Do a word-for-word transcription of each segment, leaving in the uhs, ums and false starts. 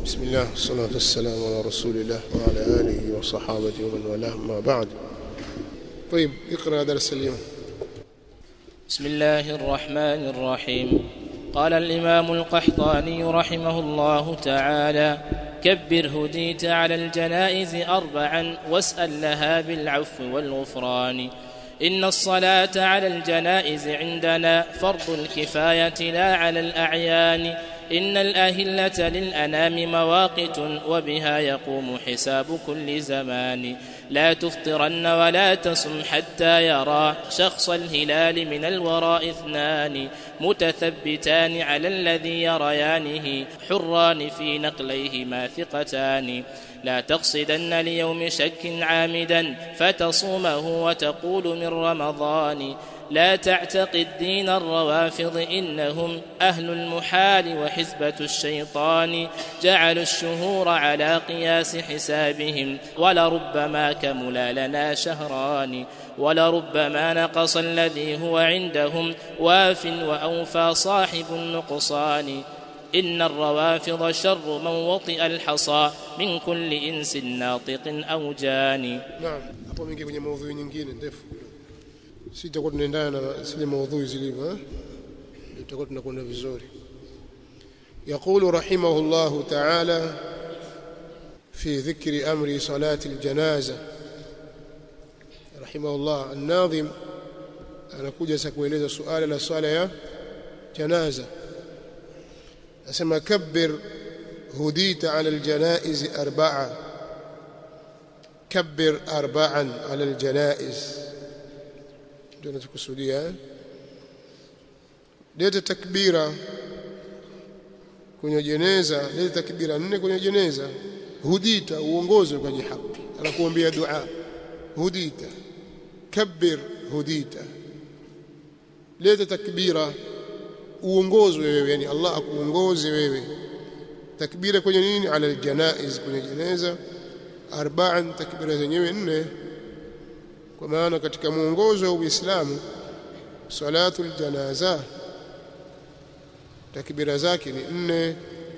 بسم الله والصلاة والسلام على رسول الله وعلى آله وصحابته ومن والاه ما بعد. طيب اقرأ درس اليوم. بسم الله الرحمن الرحيم. قال الإمام القحطاني رحمه الله تعالى: كبر هديت على الجنائز أربعا واسأل لها بالعفو والغفران. إن الصلاة على الجنائز عندنا فرض الكفاية لا على الأعيان. إن الأهلة للأنام مواقت وبها يقوم حساب كل زمان. لا تفطرن ولا تصم حتى يرى شخص الهلال من الوراء اثنان متثبتان على الذي يريانه حران في نقليهما ثقتان. لا تقصدن ليوم شك عامدا فتصومه وتقول من رمضان. لا تعتقد دين الروافض إنهم أهل المحال وحزبة الشيطان. جعلوا الشهور على قياس حسابهم ولربما كملا لنا شهران. ولربما نقص الذي هو عندهم واف وأوفى صاحب النقصان. إن الروافض شر من وطئ الحصى من كل إنس ناطق أو جاني. نعم. hapo mingi kwenye maudhui nyingine ndefu. Sitakuwa tunaendana na zile maudhui zilivyo, tutakuwa tunakwenda vizuri. يقول رحمه الله تعالى في ذكر أمر صلاة الجنازة. رحمه الله الناظم anakuja sasa kueleza suala la swala ya janaza. Asema kabbir hudita ala aljanaiz arba'a. Kabbir arba'an ala aljanaiz. Ndio tunakusudia. Leta takbira kwenye jeneza, leta takbira nne kwenye jeneza. Hudita uongoze kwenye haki. Anakuambia dua. Hudita. Kabbir hudita. Leta takbira uongozwe wewe, yani Allah akuongoze wewe. Takbira kwenye nini? Ala aljanaiz, kwenye jeneza. Arba'an, takbira zenyewe nne. Kwa maana katika muongozo wa Uislamu salatul janaza takbira zake ni nne.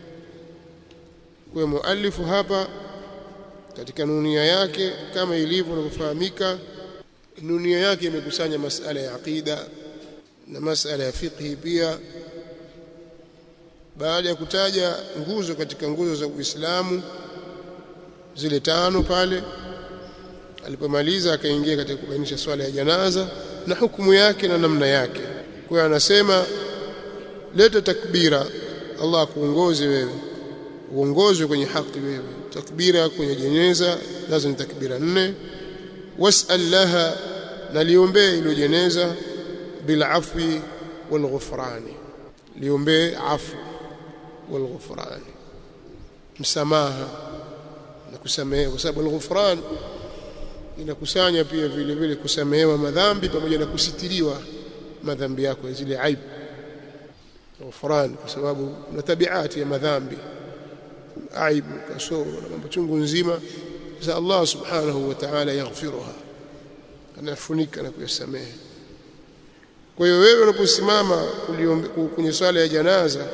Kwa muallifu hapa katika nunia yake kama ilivyo kufahamika, nunia yake imekusanya masala ya aqida na masala ya fiqh pia. Baada ya kutaja nguzo katika nguzo za Uislamu zile tano pale, alipomaliza akaingia katika kubainisha swala ya janaza na hukumu yake na namna yake. Kwa hiyo anasema leta takbira, Allah akuongoze wewe, uongozwe kwenye haki wewe. Takbira kwenye jeneza lazima takbira nne. Was'al laha, na liombee ilo jeneza bil afwi wal ghufrani. Liombee afu wal ghufrani, msamaha na kusamehe, kwa sababu al ghufran inakusanya pia vile vile kusamehewa madhambi pamoja na kusitiriwa madhambi yako, zile aibu. Ghufran kwa sababu na tabiati ya madhambi, aibu, kasoro na mambo chungu nzima, za Allah subhanahu wa ta'ala yaghfiruha, anafunika na kuyasamehe. Kwa hiyo wewe unaposimama kwenye swala ya janaza,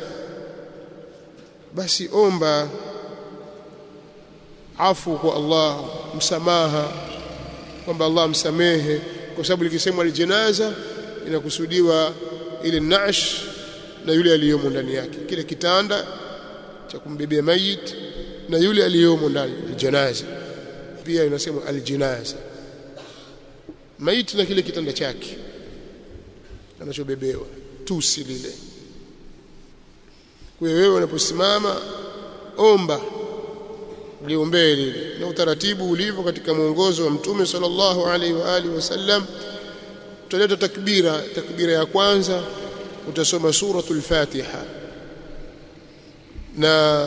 basi omba afu kwa Allah, msamaha, kwamba Allah msamehe, kwa sababu likisemwa aljanaza inakusudiwa ile nash na yule aliyomo ndani yake, kile kitanda cha kumbebea mayit na yule aliyomo ndani. Aljanaza pia inasemwa aljinaza, mayit na kile kitanda chake anachobebewa, tusi lile. Kwa hiyo wewe unaposimama omba, liombee lile, na utaratibu ulivyo katika mwongozo wa Mtume sallallahu alaihi wa alihi wasallam. Utaleta takbira, takbira ya kwanza utasoma suratul Fatiha, na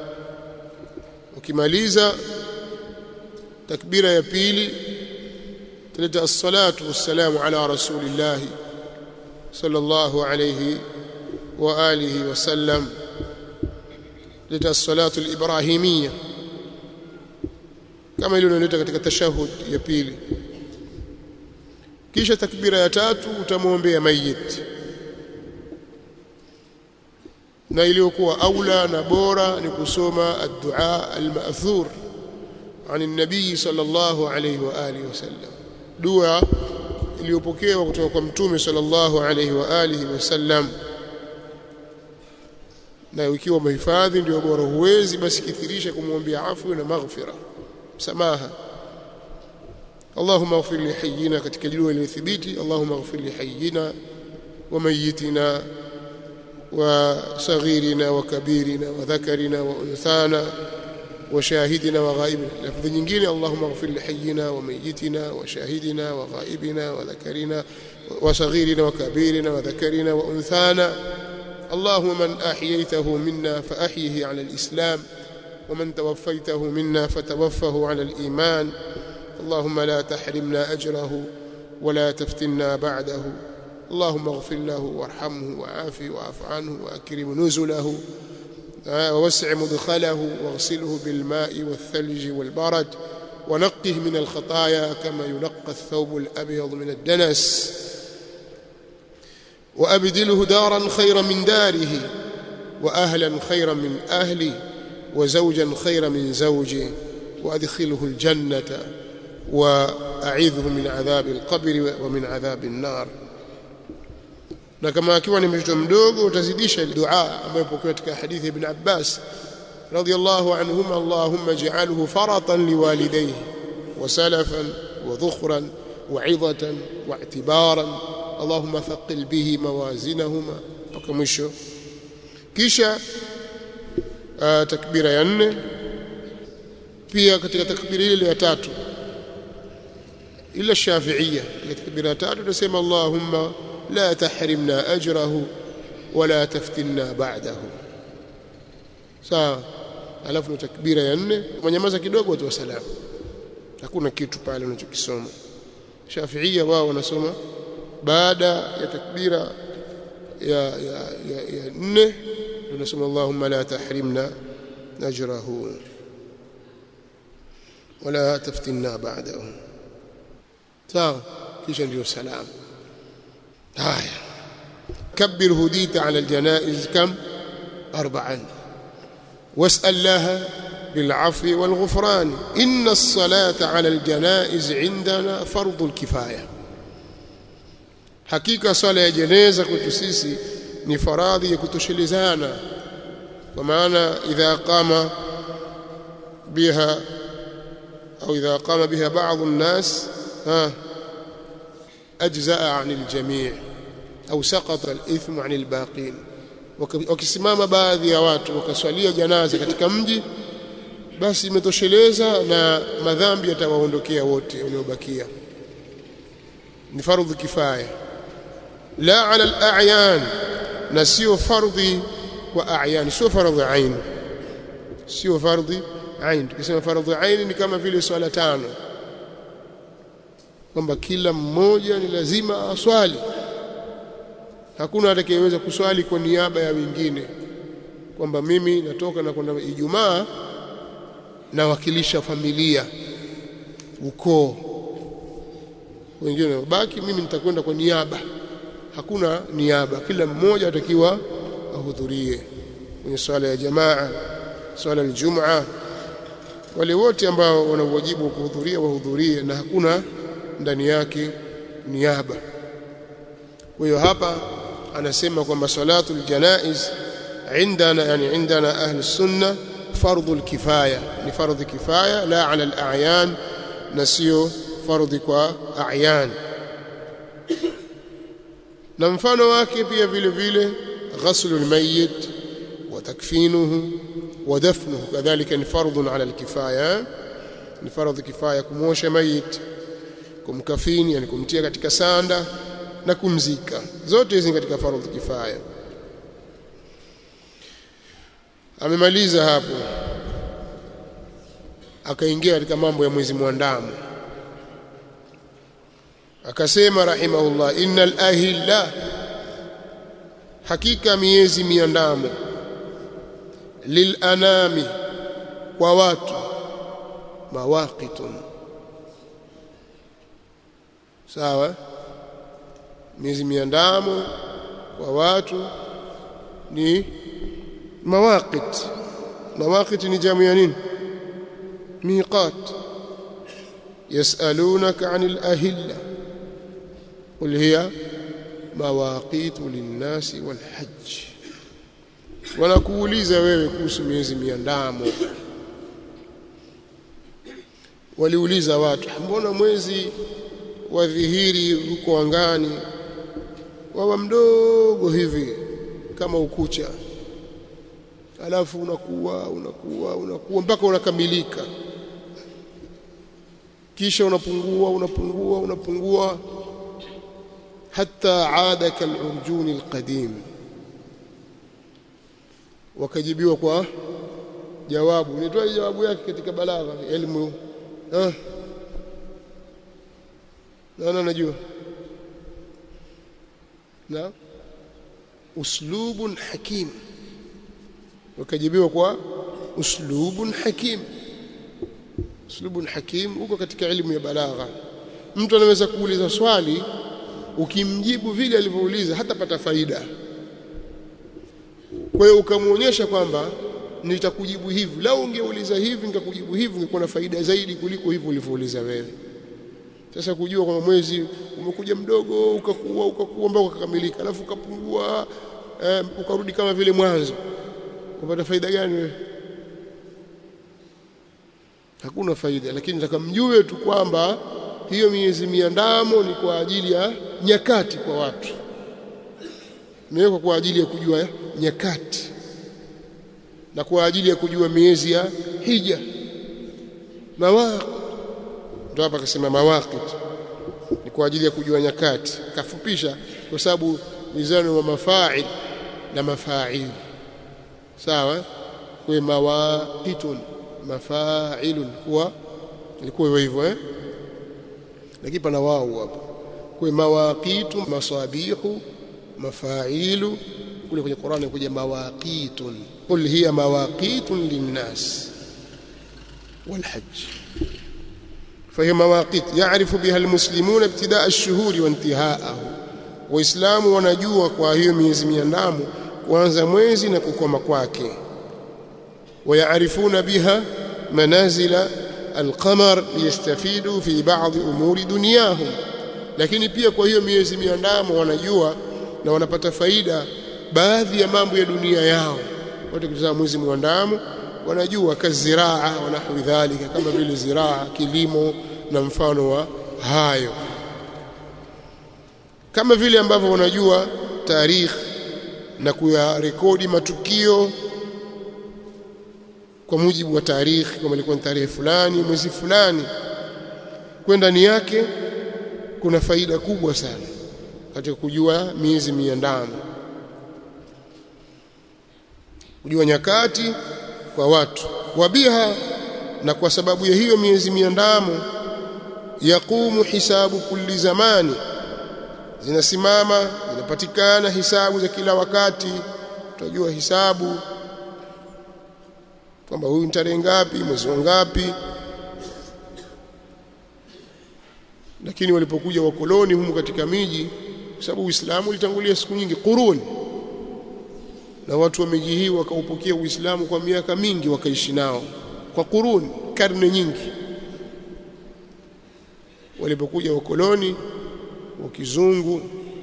ukimaliza takbira ya pili utaleta as-salatu was-salamu ala rasulillah sallallahu alayhi wa alihi wasallam. Leta as-salatu al-ibrahimiyya kama ile unaleta katika tashahud ya pili. Kisha takbira ya tatu utamwombea mayit. na iliyokuwa aula na bora ni kusoma ad-du'a al-ma'thur عن النبي صلى الله عليه واله وسلم dua iliyopokewa kutoka kwa mtume sallallahu alayhi wa alihi wasallam na ikiwa umehifadhi ndio bora huwezi basi kithirisha kumwombea afwi na maghfira samaha Allahumma ighfir li hayyina katika dua iliyothibiti Allahumma ighfir li hayyina wa mayyitina wa saghirina wa kabirina wa dhakarina wa unthana وشاهدنا وغائبنا لفظ nyingine اللهم اغفر لحينا وميتنا وشاهدنا وغائبنا وذكرنا وصغيرنا وكبيرنا وذكرنا وانثانا اللهم من احييته منا فاحيه على الاسلام ومن توفيته منا فتوفه على الايمان اللهم لا تحرمنا اجره ولا تفتنا بعده اللهم اغفر له وارحمه وعافه واعف عنه واكرم نزله ووسع مدخله واغسله بالماء والثلج والبرد ونقه من الخطايا كما ينقى الثوب الأبيض من الدنس وأبدله دارا خيرا من داره وأهلا خيرا من أهله وزوجا خيرا من زوجه وأدخله الجنة وأعيذه من عذاب القبر ومن عذاب النار na kama akiwa ni mtoto mdogo utazidisha dua ambayo ipokewa katika hadithi ibn Abbas radiyallahu anhuma Allahumma ij'alhu faratan liwalidayhi wa salafan wa dhukhran wa 'idatan wa i'tibaran Allahumma thaqil bihi mawazinahuma mpaka mwisho kisha takbira ya nne pia katika takbira ile ya tatu ila shafi'iyya katika takbira ya tatu tunasema Allahumma لا تحرمنا أجره ولا تفتنا بعده sawa alafu takbira ya nne mnyamaza kidogo tu salamu hakuna kitu pale unachokisoma Shafi'ia wao wanasoma baada ya takbira ya ya ya nne tunasoma Allahumma la tahrimna ajrahu wala taftinna ba'dahu sawa kisha ndio salamu هاي كبر هديت على الجنائز كم أربعا واسأل لها بالعفو والغفران إن الصلاة على الجنائز عندنا فرض الكفاية حقيقة صلاة جنازة كتسيسي نفراضي كتشلزانا ومعنى إذا قام بها أو إذا قام بها بعض الناس ها أجزاء عن الجميع أو سقط الإثم عن الباقين wakisimama baadhi ya watu wakaswalia janaza katika mji basi imetosheleza na madhambi yatawaondokea wote waliobakia ni fardhu kifaya la ala al-a'yan na sio fardhi wa a'yan sio fardhu ain sio fardhi ain tukisema fardhu ain ni kama vile swala tano kwamba kila mmoja ni lazima aswali hakuna atakayeweza kuswali kwa niaba ya wengine kwamba mimi natoka na kwenda Ijumaa na wakilisha familia ukoo wengine wabaki mimi nitakwenda kwa niaba hakuna niaba kila mmoja atakiwa ahudhurie kwenye swala ya jamaa swala al-jum'a wale wote ambao wana wajibu wa kuhudhuria wahudhurie na hakuna ndani yake niaba kwa hiyo hapa anasema kwamba salatul janaiz عندنا يعني عندنا أهل السنة فرض الكفاية لفرض كفاية لا على الأعيان نسيو فرض كأعيان نمفانو wake pia vile vile غسل الميت وتكفينه ودفنه كذلك فرض على الكفاية فرض كفاية kumosha mayit kumkafini yani kumtia katika sanda na kumzika zote hizi katika fardhu kifaya amemaliza hapo akaingia katika mambo ya mwezi muandamo akasema rahimahullah innal ahilla hakika miezi miandamo lil anami kwa watu mawaqitun sawa miezi miandamo kwa watu ni mawaqit. Mawaqit ni jamu ya nini? Miqat. Yasalunaka 'anil ahilla qul hiya mawaqitu lin-nasi wal-hajj. Wanakuuliza wewe kuhusu miezi miandamo. Waliuliza watu, mbona mwezi wa dhihiri uko angani wawa mdogo hivi kama ukucha, alafu unakuwa unakuwa unakuwa mpaka unakamilika, kisha unapungua unapungua unapungua hata aada kalurjuni alqadim. Wakajibiwa kwa jawabu. Nitoa jawabu yake katika balagha elimu. Ah, nani anajua? Na uslubun hakim. Wakajibiwa kwa uslubun hakim. Uslubun hakim uko katika elimu ya balagha. Mtu anaweza kuuliza swali, ukimjibu vile alivyouliza hatapata faida. Kwa hiyo ukamuonyesha kwamba nitakujibu hivi, lao ungeuliza hivi nikakujibu hivi, ungekuwa na faida zaidi kuliko hivyo ulivyouliza wewe. Sasa kujua kwamba mwezi umekuja mdogo ukakuwa ukakuwa mpaka ukakamilika, alafu ukapungua eh, ukarudi kama vile mwanzo, unapata faida gani wewe? Hakuna faida. Lakini nataka mjue tu kwamba hiyo miezi miandamo ni kwa ajili ya nyakati kwa watu, imewekwa kwa ajili ya kujua nyakati na kwa ajili ya kujua miezi ya hija. Mawaqit ndio hapa akasema mawaqit ni kwa ajili ya kujua nyakati, kafupisha kwa sababu mizani wa mafa'il na mafa'il sawa. Kwa mawaqitun mafa'ilun huwa ilikuwa hivyo eh, lakini pana wao hapa. Kwa mawaqitu masabihu mafa'ilu, kule kwenye Qur'ani kuja mawaqitun, qul hiya mawaqitun linnas والحج. فهي مواقيت يعرف بها المسلمون ابتداء الشهور وانتهاءه. waislamu wanajua kwa hiyo miezi miandamo kuanza mwezi na kukoma kwake. ويعرفون بها منازل القمر ليستفيدوا في بعض امور دنياهم. lakini pia kwa hiyo miezi miandamo wanajua na wanapata faida baadhi ya mambo ya dunia yao. Wote kutazama mwezi mwandamo wanajua kaziraa wa nahwi dhalika, kama vile ziraa, kilimo na mfano wa hayo, kama vile ambavyo wanajua tarikh na kuyarekodi matukio kwa mujibu wa tarikh, kama ilikuwa ni tarehe fulani mwezi fulani, kwa ndani yake kuna faida kubwa sana katika kujua miezi miandamo, kujua nyakati kwa watu. Wabiha, na kwa sababu ya hiyo miezi miandamo, yaqumu hisabu kulli zamani, zinasimama zinapatikana hisabu za kila wakati. Tutajua hisabu kwamba huyu ni tarehe ngapi, mwezi ngapi. Lakini walipokuja wakoloni humu katika miji, kwa sababu Uislamu ulitangulia siku nyingi, quruni, na watu wa miji hii wakaupokea Uislamu kwa miaka mingi, wakaishi nao kwa quruni, karne nyingi. Walipokuja wakoloni wa kizungu,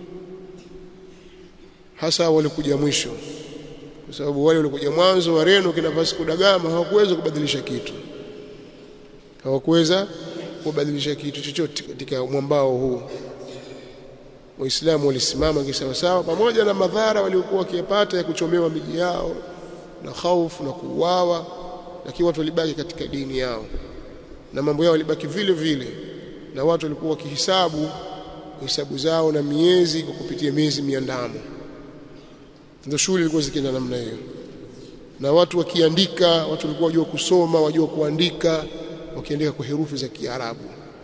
hasa walikuja mwisho, kwa sababu wale walikuja mwanzo, Wareno kina Vasco da Gama hawakuweza kubadilisha kitu, hawakuweza kubadilisha kitu chochote katika mwambao huu. Waislamu walisimama kisawa sawa, pamoja na madhara waliokuwa wakipata ya kuchomewa miji yao na hofu na kuuawa, lakini watu walibaki katika dini yao na mambo yao walibaki vile vile, na watu walikuwa wakihisabu hisabu zao na miezi kwa kupitia miezi miandamo. Ndio shule ilikuwa zikienda namna hiyo, na watu wakiandika, watu walikuwa wajua kusoma, wajua kuandika, wakiandika kwa herufi za Kiarabu.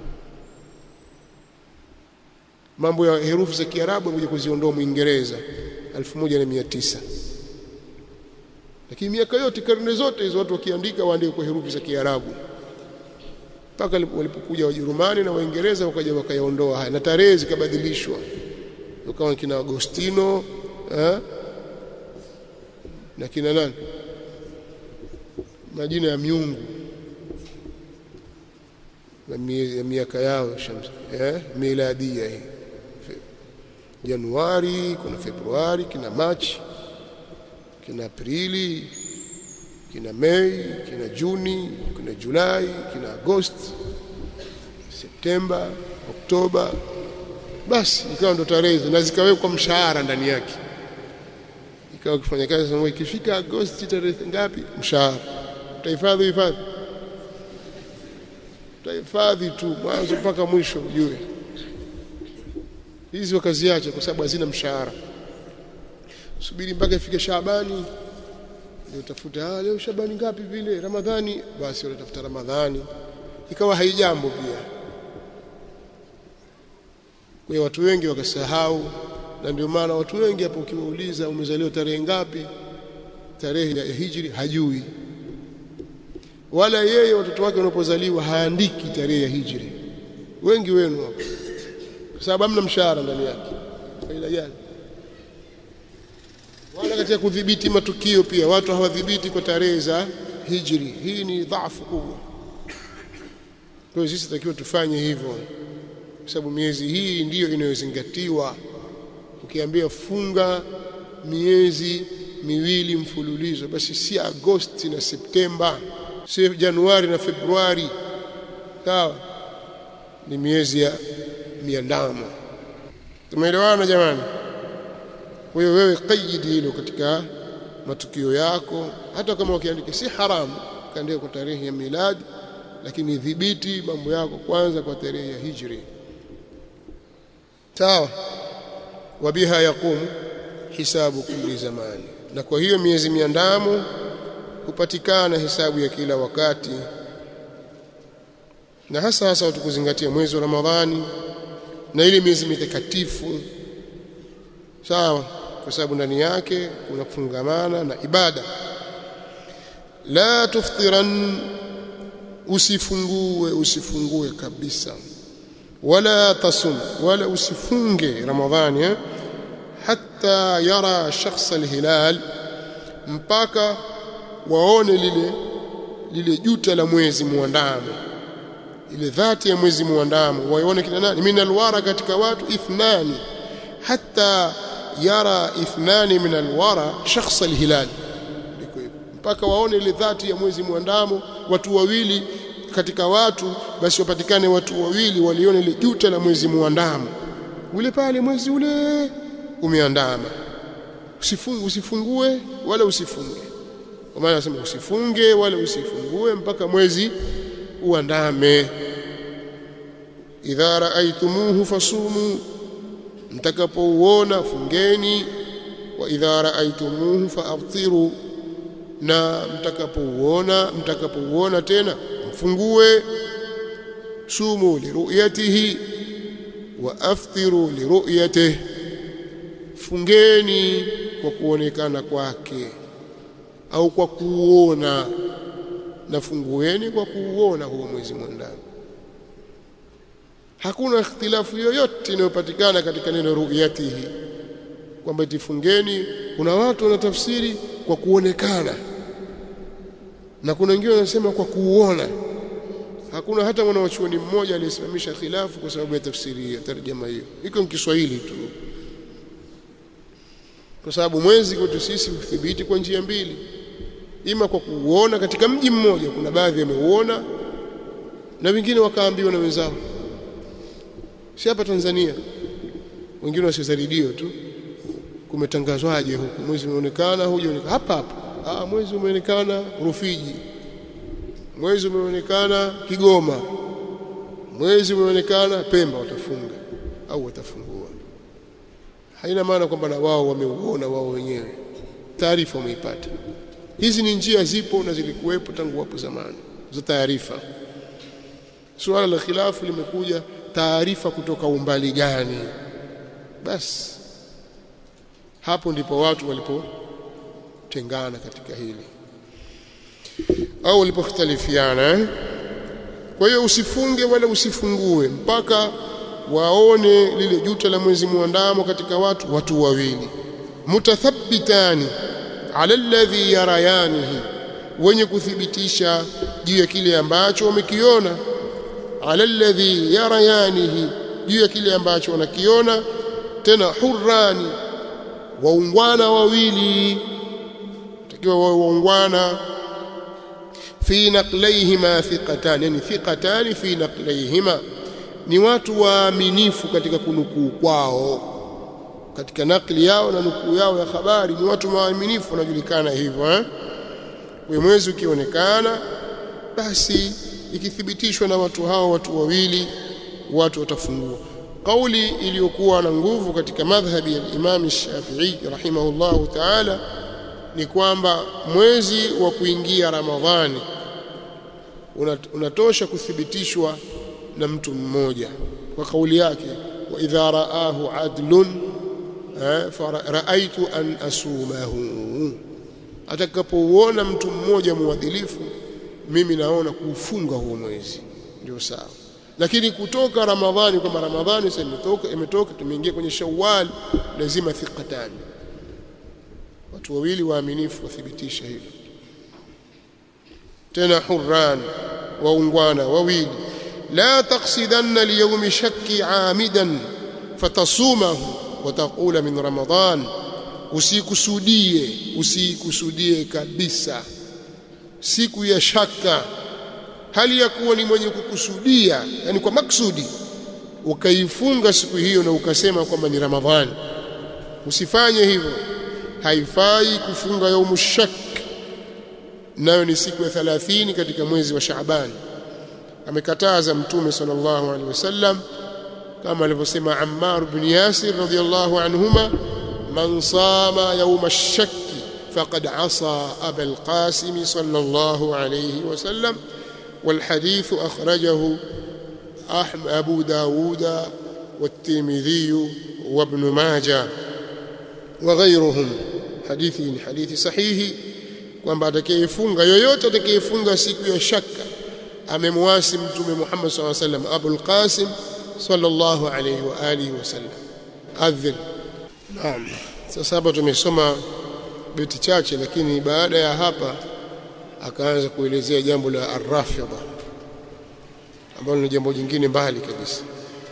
Mambo ya herufi za Kiarabu yamekuja kuziondoa Muingereza elfu moja na mia tisa, lakini miaka yote, karne zote hizo, watu wakiandika waandike kwa herufi za Kiarabu, mpaka walipokuja Wajerumani na Waingereza wakaja wakayaondoa haya, na tarehe zikabadilishwa, ukawa kina Agostino eh na kina nani majina ya miungu na miaka yao shamsi eh miladia hii Januari, kuna Februari, kina Machi, kina Aprili, kina Mei, kina Juni, kina Julai, kina Agosti, Septemba, Oktoba. Basi ikawa ndo tarehe na zikawekwa mshahara ndani yake. Ikawa kufanya kazi sana ikifika Agosti tarehe ngapi mshahara. Utahifadhi hifadhi. Utahifadhi tu mwanzo mpaka mwisho ujue. Hizi wakaziacha kwa sababu hazina mshahara. Subiri mpaka ifike Shaabani ndio utafuta ah leo Shaabani ngapi vile Ramadhani basi unatafuta Ramadhani ikawa haijambo pia. Kwa hiyo watu wengi wakasahau na ndio maana watu wengi hapo ukiwauliza umezaliwa tarehe ngapi tarehe ya Hijri hajui. Wala yeye watoto wake wanapozaliwa haandiki tarehe ya Hijri. Wengi wenu hapo kwa sababu hamna mshahara ndani yake. Faida gani? Wala katika kudhibiti matukio pia watu hawadhibiti kwa tarehe za Hijri. Hii ni dhaifu kubwa. Kwa hiyo sisi tunatakiwa tufanye hivyo. Kwa sababu miezi hii ndiyo inayozingatiwa. Ukiambia funga miezi miwili mfululizo basi si Agosti na Septemba, si Januari na Februari. Sawa? Ni miezi ya miandamo. Tumeelewana jamani? Kwa hiyo wewe qaidi hilo katika matukio yako, hata kama ukiandika si haramu kaandika kwa tarehe ya miladi, lakini dhibiti mambo yako kwanza kwa tarehe ya Hijri. Sawa? Wabiha yaqum hisabu kulli zamani. Na kwa hiyo miezi miandamo hupatikana hisabu ya kila wakati. Na hasa hasa watu kuzingatia mwezi wa Ramadhani na ile miezi mitakatifu. Sawa? Kwa sababu ndani yake kuna kufungamana na ibada. La tuftiran, usifungue usifungue kabisa. Wala tasum, wala usifunge Ramadhani eh? Hatta yara shakhs alhilal, mpaka waone lile lile juta la mwezi muandamo, ile dhati ya mwezi muandamo waone kina nani min alwara katika watu ithnani, hatta yara ithnani min alwara shakhs alhilal, mpaka waone ile dhati ya mwezi muandamo watu wawili katika watu, basi wapatikane watu wawili walione ile juta la mwezi muandamo ule pale mwezi ule umeandama. Usifungue usifungue wala usifunge. Kwa maana nasema usifunge wala usifungue mpaka mwezi uandame. Idha raaitumuhu fasumu, mtakapouona fungeni. Wa idha raaitumuhu faaftiru, na mtakapouona mtakapouona tena mfungue. Sumu liruyatihi wa aftiru liruyatihi, fungeni kwa kuonekana kwake au kwa kuona, na fungueni kwa kuona huo mwezi mwandamo. Hakuna ikhtilafu yoyote inayopatikana katika neno ru'yatihi kwamba tifungeni. Kuna watu wanatafsiri kwa kuonekana na kuna wengine wanasema kwa kuona. Hakuna hata mwanachuoni mmoja aliyesimamisha khilafu kwa sababu ya tafsiri ya tarjuma hiyo. Iko ni Kiswahili tu. Kwa sababu mwezi kwetu sisi huthibiti kwa njia mbili. Ima kwa kuuona katika mji mmoja, kuna baadhi wameuona na wengine wakaambiwa na wenzao. Si hapa Tanzania. Wengine wasiza redio tu. Kumetangazwaje huko mwezi umeonekana, hujaonekana hapa hapa. Ah, mwezi umeonekana Rufiji. Mwezi umeonekana Kigoma. Mwezi umeonekana Pemba, watafunga au watafungua. Haina maana kwamba na wao wameuona wao wenyewe. Taarifa wameipata. Hizi ni njia zipo na zilikuwepo tangu hapo zamani za taarifa. Suala la khilafu limekuja taarifa kutoka umbali gani? Basi hapo ndipo watu walipotengana katika hili au walipokhtalifiana eh? Kwa hiyo usifunge wala usifungue mpaka waone lile juta la mwezi muandamo katika watu watu wawili mutathabbitani, ala alladhi yarayanihi wenye kuthibitisha juu ya kile ambacho wamekiona ala alladhi yarayanihi juu ya kile ambacho wanakiona tena hurrani waungwana wawili takiwa waungwana fi naqlayhima thiqatan yani thiqatan fi naqlayhima ni watu waaminifu katika kunukuu kwao katika nakli yao na nukuu yao ya habari ni watu waaminifu wanajulikana hivyo eh kwa mwezi ukionekana basi ikithibitishwa na watu hao watu wawili watu watafungua kauli iliyokuwa na nguvu katika madhhabi ya Imam Shafi'i rahimahullahu ta'ala ni kwamba mwezi wa kuingia Ramadhani unatosha kuthibitishwa na mtu mmoja kwa kauli yake wa idha raahu adlun fara'aytu an asumahu atakapouona mtu mmoja muadilifu mimi naona kuufunga huo mwezi ndio sawa lakini kutoka Ramadhani kama Ramadhani sasa imetoka imetoka tumeingia kwenye Shawwal lazima thiqatani watu wawili waaminifu wathibitisha hilo tena hurran waungwana wawili la taqsidanna liyawmi shakki aamidan fatasumahu wa taqula min Ramadhan usikusudie usikusudie kabisa siku ya shaka hali ya kuwa ni mwenye kukusudia yani kwa maksudi ukaifunga siku hiyo na ukasema kwamba ni Ramadhani usifanye hivyo haifai kufunga yaumu shak nayo ni siku ya thelathini katika mwezi wa Shaaban amekataza mtume sallallahu alaihi wasallam kama alivyosema Ammar ibn Yasir radhiyallahu anhuma man sama yawm ash-shak faqad asa Aba al-Qasim sallallahu alayhi wasallam والحديث أخرجه أحمد أبو داود والترمذي وابن ماجه وغيرهم حديث حديث صحيح kwamba atakayefunga yoyote atakayefunga siku ya shaka amemwasi mtume Muhammad sallallahu alayhi wasallam Abu al-Qasim sallallahu alayhi wa alihi wasallam adhin naam sasa hapa tumesoma beti chache lakini baada ya hapa akaanza kuelezea jambo la ar-rafidha ambalo ni jambo jingine mbali kabisa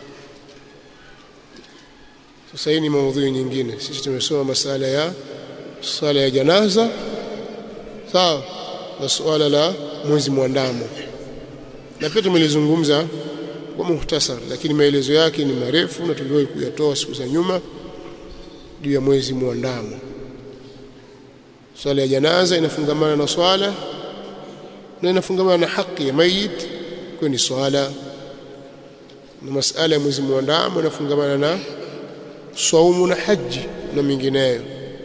sasa hii ni maudhui nyingine sisi tumesoma masala ya sala ya janaza sawa na suala la mwezi muandamo na pia tumelizungumza kwa muhtasar lakini maelezo yake ni marefu na tuliwahi kuyatoa siku za nyuma juu ya mwezi muandamo swala ya janaza inafungamana na swala na inafungamana na haki ya mayit kwenye swala na masala ya mwezi muandamo inafungamana na saumu na haji na mingineyo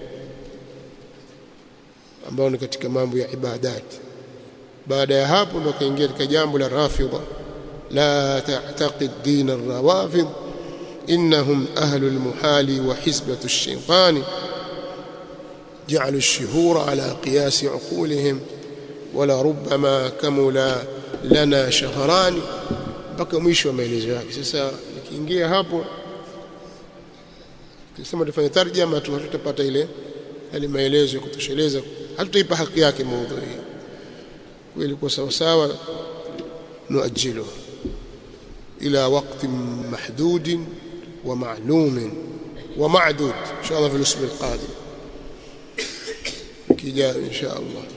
ambao ni katika mambo ya ibadat baada ya hapo ndo kaingia katika jambo la rafidha la ta'taqid din ar-rawafid innahum ahlu al-muhali wa hizbatu ash-shaytan ja'alu ash-shuhura ala qiyas 'uqulihim wala rubbama kamula lana shahran mpaka mwisho wa maelezo yake sasa nikiingia hapo kisema tufanye tarjama tu tutapata ile ile maelezo ya kutosheleza hatutaipa haki yake maudhui hii ilikuwa sawa sawa nuajilu ila waqti mahdud wa ma'lum wa ma'dud inshallah fi al-usbu al-qadim kija inshallah